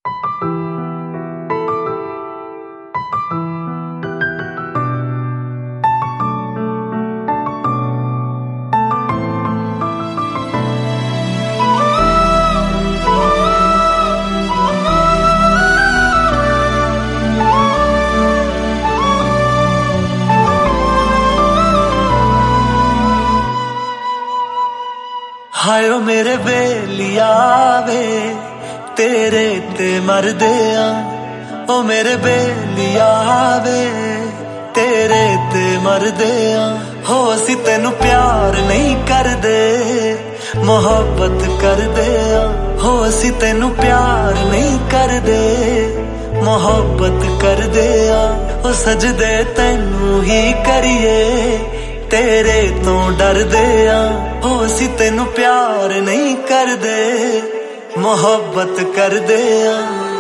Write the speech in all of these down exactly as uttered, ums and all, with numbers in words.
हाय ओ मेरे बेलिया वे तेरे ते मरदे आ, ओ मेरे बेलिया वे तेरे ते मरदे आ। हो असी तेनू प्यार नहीं करदे मोहब्बत करदे आ, हो असी तेनू प्यार नहीं करदे मोहब्बत करदे आ। ओ सजदे तेनू ही करिए तेरे तो डरदे आ, हो असी तेनू प्यार नहीं करदे मोहब्बत करदे आ।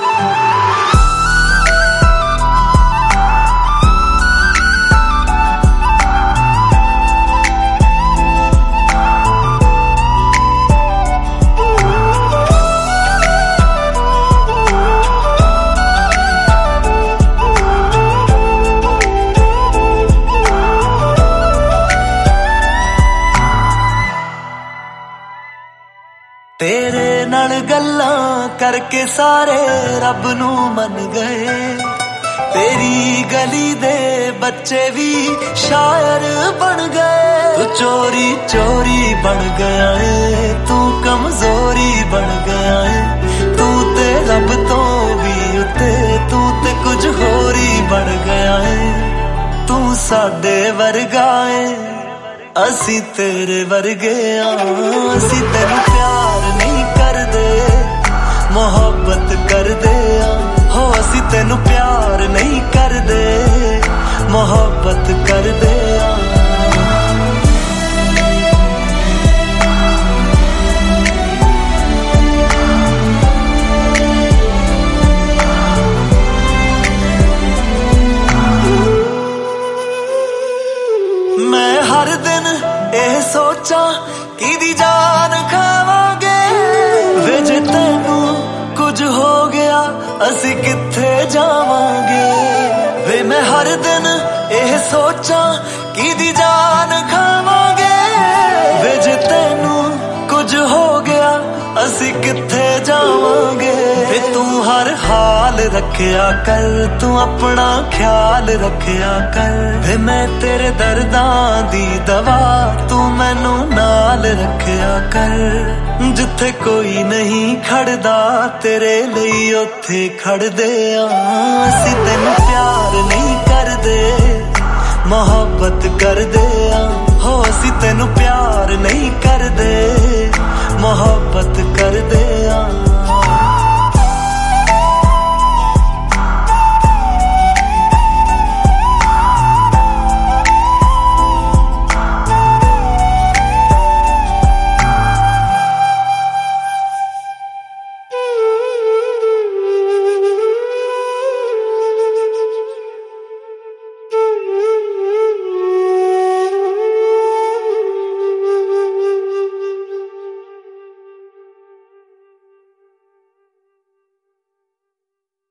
तेरे नाल गल्लां करके सारे रब नू मन गए, तेरी गली दे बच्चे भी शायर बन गए। तू चोरी चोरी बन गया है, तू कमजोरी बन गया है, तू ते रब तो भी उते, तू ते कुछ होर ही बन गया है। तू साडे वर्गा है असी तेरे वर्गे आ, असी तेनू प्यार नहीं करदे मोहब्बत करदे आ, हो असी तेनू प्यार नहीं करदे मोहब्बत करदे आ। मैं हर दिन ਇਹ ਸੋਚਾਂ ਕਿਦੀ ਜਾਨ ਖਾਵਾਂਗੇ ਵੇ, ਜੇ ਤੈਨੂੰ ਕੁਝ ਹੋ ਗਿਆ ਅਸੀਂ ਕਿੱਥੇ ਜਾਵਾਂਗੇ ਵੇ। ਮੈਂ ਹਰ ਦਿਨ ਇਹ ਸੋਚਾਂ ਕਿਦੀ ਜਾਨ ਖਾਵਾਂਗੇ ਵੇ, ਜੇ ਤੈਨੂੰ ਕੁਝ ਹੋ ਗਿਆ ਅਸੀਂ ਕਿੱਥੇ ਜਾਵਾਂਗੇ ਵੇ। ਤੂੰ ਹਰ ਹਾਲ ਰੱਖਿਆ ਕਰ, ਤੂੰ ਆਪਣਾ ਖਿਆਲ ਰੱਖਿਆ ਕਰ ਵੇ। ਮੈਂ ਤੇਰੇ ਦਰਦਾਂ ਦੀ ਦਵਾ ਤੂੰ ਮੈਨੂੰ ਨਾਲ ਰੱਖਿਆ ਕਰ। ਜਿੱਥੇ ਕੋਈ ਨਹੀਂ ਖੜਦਾ ਤੇਰੇ ਲਈ ਉੱਥੇ ਖੜਦੇ ਆ, ਅਸੀਂ ਤੈਨੂੰ ਪਿਆਰ ਨਹੀਂ ਕਰਦੇ मोहब्बत कर दे, हो असी तेनू प्यार नहीं कर दे।